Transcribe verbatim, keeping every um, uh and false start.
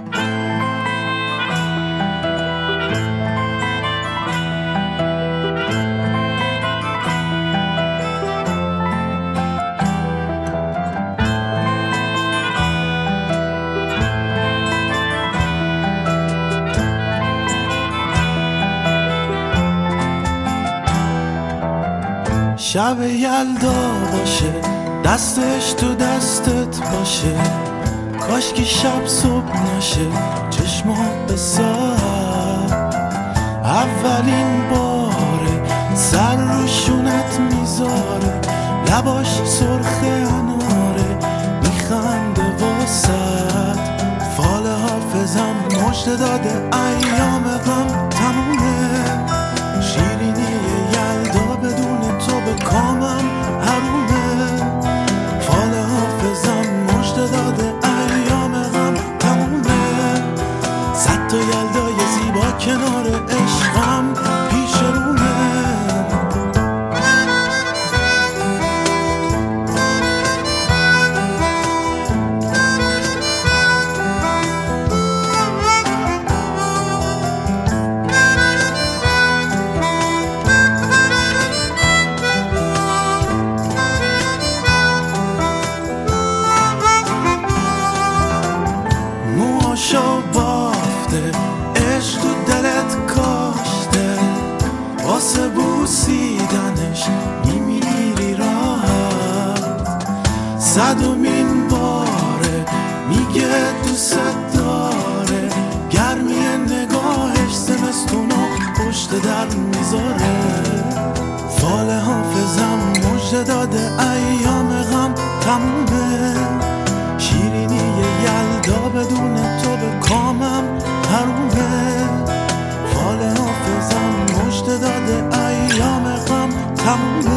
شب یلدا باشه، دستش تو دستت باشه، کاش که شب صبح نشه، چشما به ساعت اولین باره سر رو شونت میذاره، لباش سرخ اناره میخنده واسد، فال حافظم مژده داده ایام غم تمومه، شیرینی یلدا بدون تو به کامم حرومه، فال حافظم مژده داده ایام غم تمومه، صد تا یلدای زیبا کنار عشقم پیش رومه. موهاشو بافته، عشق تو دلت کاشته، واسه بوسیدنش میمیری راحت، صدومین باره میگه دوست داره، گرمی نگاهش زمستونو پشت در میذاره، فال حافظم مژده داده ایام غم تمومه، شیرینی یلدا بدون تو به کامم حرومه، فال حافظم مژده داده ایام غم تمومه.